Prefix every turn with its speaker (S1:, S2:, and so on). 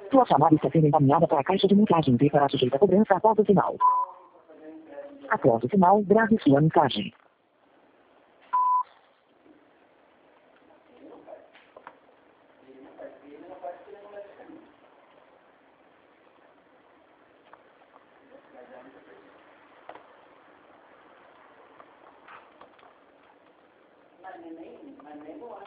S1: Sua chamada está sendo encaminhada para a caixa de mensagens e será sujeita a cobrança após o sinal. Após o sinal, grave sua mensagem.
S2: Mas nem